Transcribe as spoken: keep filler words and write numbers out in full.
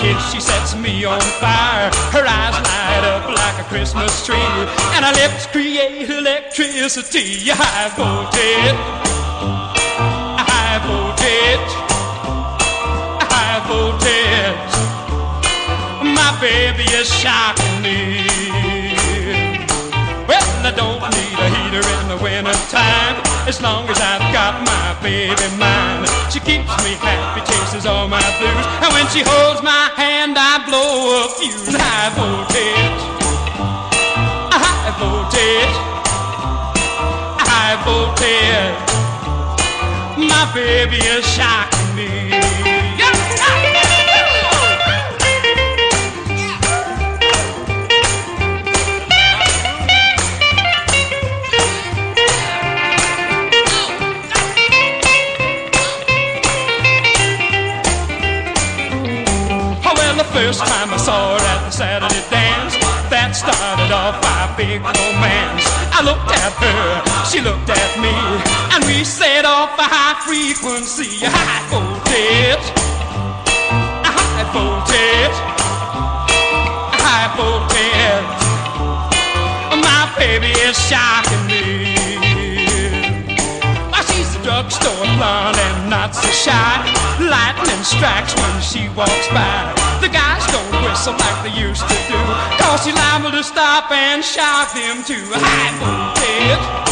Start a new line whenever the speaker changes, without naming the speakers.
kiss, she sets me on fire. Her eyes light up like a Christmas tree, and her lips create electricity. High voltage, high voltage, high voltage. My baby is shocking me. Well, I don't need a heater in the winter time, as long as I've got my baby mine. She keeps me happy, chases all my blues, and when she holds my hand, I blow a fuse. High voltage, high voltage, high voltage. My baby is shocking me. First time I saw her at the Saturday dance, that started off our big romance. I looked at her, she looked at me, and we set off a high frequency. High voltage, high voltage, high voltage. My baby is shocking me. She's a drugstore blonde and not so shy. Lightning strikes when she walks by. The guys don't whistle like they used to do, 'cause she's liable to stop and shock them too. High voltage,